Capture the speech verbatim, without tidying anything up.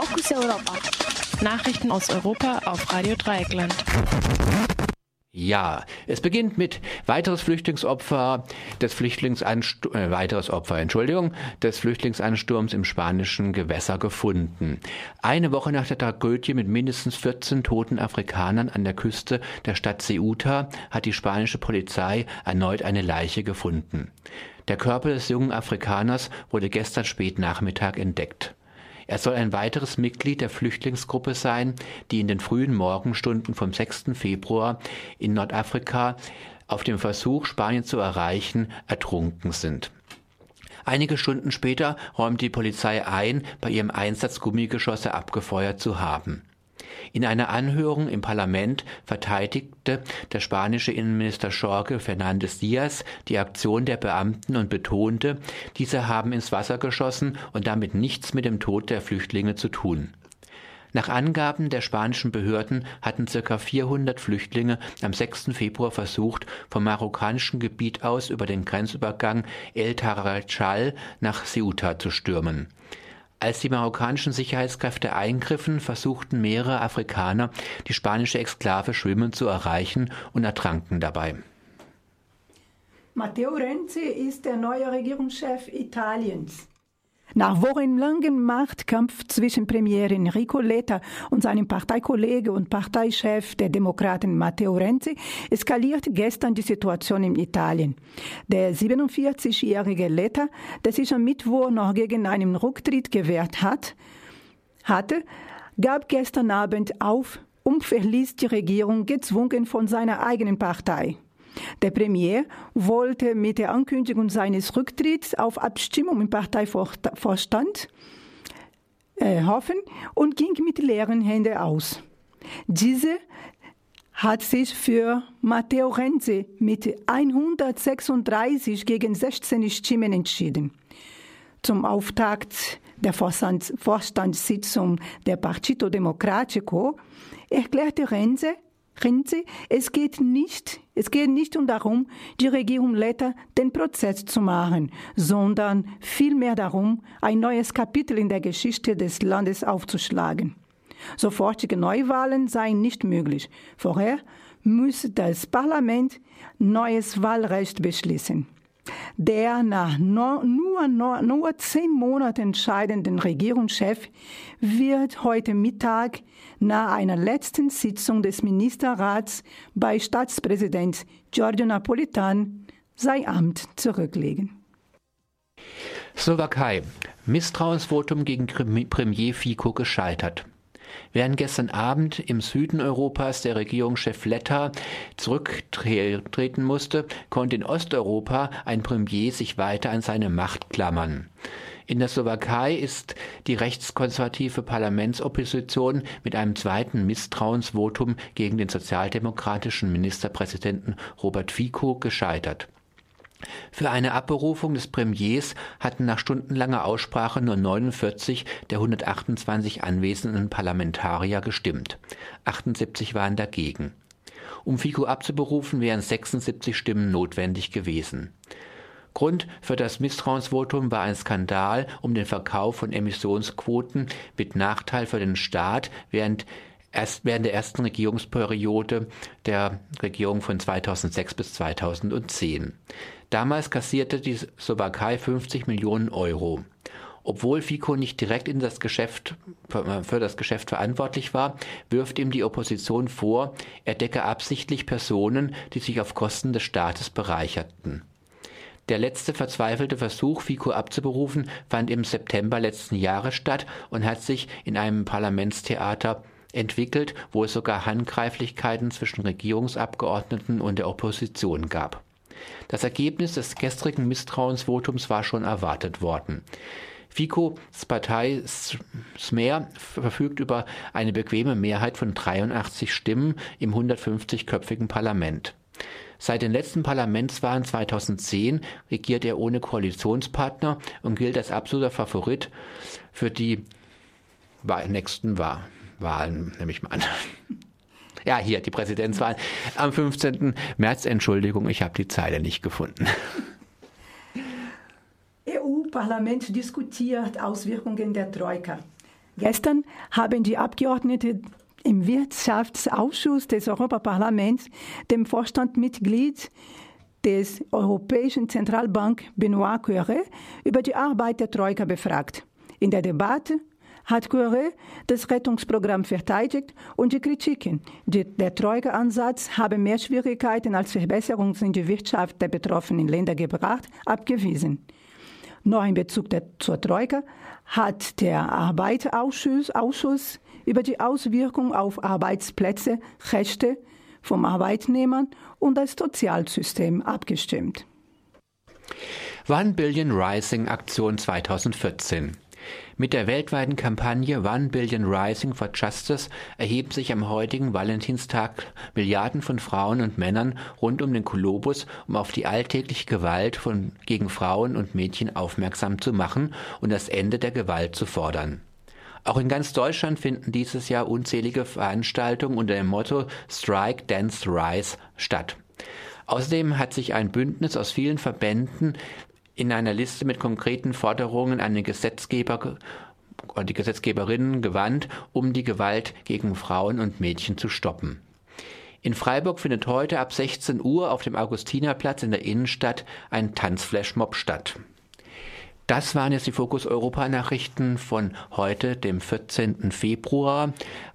Fokus Europa. Nachrichten aus Europa auf Radio Dreieckland. Ja, es beginnt mit weiteres Flüchtlingsopfer des Flüchtlingsansturms, äh, weiteres Opfer, Entschuldigung, des Flüchtlingsansturms im spanischen Gewässer gefunden. Eine Woche nach der Tragödie mit mindestens vierzehn toten Afrikanern an der Küste der Stadt Ceuta hat die spanische Polizei erneut eine Leiche gefunden. Der Körper des jungen Afrikaners wurde gestern spät Nachmittag entdeckt. Er soll ein weiteres Mitglied der Flüchtlingsgruppe sein, die in den frühen Morgenstunden vom sechsten Februar in Nordafrika auf dem Versuch, Spanien zu erreichen, ertrunken sind. Einige Stunden später räumt die Polizei ein, bei ihrem Einsatz Gummigeschosse abgefeuert zu haben. In einer Anhörung im Parlament verteidigte der spanische Innenminister Jorge Fernández Díaz die Aktion der Beamten und betonte, diese haben ins Wasser geschossen und damit nichts mit dem Tod der Flüchtlinge zu tun. Nach Angaben der spanischen Behörden hatten ca. vierhundert Flüchtlinge am sechsten Februar versucht, vom marokkanischen Gebiet aus über den Grenzübergang El Tarajal nach Ceuta zu stürmen. Als die marokkanischen Sicherheitskräfte eingriffen, versuchten mehrere Afrikaner, die spanische Exklave schwimmend zu erreichen und ertranken dabei. Matteo Renzi ist der neue Regierungschef Italiens. Nach wochenlangem Machtkampf zwischen Premier Enrico Letta und seinem Parteikollege und Parteichef der Demokraten Matteo Renzi eskaliert gestern die Situation in Italien. Der siebenundvierzigjährige Letta, der sich am Mittwoch noch gegen einen Rücktritt gewehrt hat, hatte, gab gestern Abend auf und verließ die Regierung gezwungen von seiner eigenen Partei. Der Premier wollte mit der Ankündigung seines Rücktritts auf Abstimmung im Parteivorstand äh, hoffen und ging mit leeren Händen aus. Diese hat sich für Matteo Renzi mit hundertsechsunddreißig gegen sechzehn Stimmen entschieden. Zum Auftakt der Vorstandssitzung der Partito Democratico erklärte Renzi, Renzi, es geht nicht, es geht nicht darum, die Regierung Letta den Prozess zu machen, sondern vielmehr darum, ein neues Kapitel in der Geschichte des Landes aufzuschlagen. Sofortige Neuwahlen seien nicht möglich. Vorher müsse das Parlament neues Wahlrecht beschließen. Der nach nur, nur, nur zehn Monaten scheidenden Regierungschef wird heute Mittag nach einer letzten Sitzung des Ministerrats bei Staatspräsident Giorgio Napolitan sein Amt zurücklegen. Slowakei. Misstrauensvotum gegen Premier Fico gescheitert. Während gestern Abend im Süden Europas der Regierungschef Letta zurücktreten musste, konnte in Osteuropa ein Premier sich weiter an seine Macht klammern. In der Slowakei ist die rechtskonservative Parlamentsopposition mit einem zweiten Misstrauensvotum gegen den sozialdemokratischen Ministerpräsidenten Robert Fico gescheitert. Für eine Abberufung des Premiers hatten nach stundenlanger Aussprache nur neunundvierzig der hundertachtundzwanzig anwesenden Parlamentarier gestimmt. achtundsiebzig waren dagegen. Um Fico abzuberufen, wären sechsundsiebzig Stimmen notwendig gewesen. Grund für das Misstrauensvotum war ein Skandal um den Verkauf von Emissionsquoten mit Nachteil für den Staat während Erst während der ersten Regierungsperiode der Regierung von zweitausendsechs bis zweitausendzehn. Damals kassierte die Slowakei fünfzig Millionen Euro. Obwohl Fico nicht direkt in das Geschäft, für das Geschäft verantwortlich war, wirft ihm die Opposition vor, er decke absichtlich Personen, die sich auf Kosten des Staates bereicherten. Der letzte verzweifelte Versuch, Fico abzuberufen, fand im September letzten Jahres statt und hat sich in einem Parlamentstheater entwickelt, wo es sogar Handgreiflichkeiten zwischen Regierungsabgeordneten und der Opposition gab. Das Ergebnis des gestrigen Misstrauensvotums war schon erwartet worden. Ficos Partei Smer verfügt über eine bequeme Mehrheit von dreiundachtzig Stimmen im hundertfünfzigköpfigen Parlament. Seit den letzten Parlamentswahlen zweitausendzehn regiert er ohne Koalitionspartner und gilt als absoluter Favorit für die nächsten Wahlen. Wahlen, nehme ich mal an. Ja, hier, die Präsidentswahlen am fünfzehnten März. Entschuldigung, ich habe die Zeile nicht gefunden. E U-Parlament diskutiert Auswirkungen der Troika. Gestern haben die Abgeordneten im Wirtschaftsausschuss des Europaparlaments dem Vorstandsmitglied des Europäischen Zentralbank Benoît Cœuré über die Arbeit der Troika befragt. In der Debatte hat Cœuré das Rettungsprogramm verteidigt und die Kritiken, die der Troika-Ansatz habe mehr Schwierigkeiten als Verbesserungen in die Wirtschaft der betroffenen Länder gebracht, abgewiesen. Noch in Bezug der, zur Troika hat der Arbeitsausschuss Ausschuss über die Auswirkungen auf Arbeitsplätze, Rechte von Arbeitnehmern und das Sozialsystem abgestimmt. One Billion Rising Aktion zweitausendvierzehn. Mit der weltweiten Kampagne One Billion Rising for Justice erheben sich am heutigen Valentinstag Milliarden von Frauen und Männern rund um den Globus, um auf die alltägliche Gewalt von, gegen Frauen und Mädchen aufmerksam zu machen und das Ende der Gewalt zu fordern. Auch in ganz Deutschland finden dieses Jahr unzählige Veranstaltungen unter dem Motto Strike, Dance, Rise statt. Außerdem hat sich ein Bündnis aus vielen Verbänden in einer Liste mit konkreten Forderungen an den Gesetzgeber und die Gesetzgeberinnen gewandt, um die Gewalt gegen Frauen und Mädchen zu stoppen. In Freiburg findet heute ab sechzehn Uhr auf dem Augustinerplatz in der Innenstadt ein Tanzflashmob statt. Das waren jetzt die Fokus Europa Nachrichten von heute, dem vierzehnten Februar.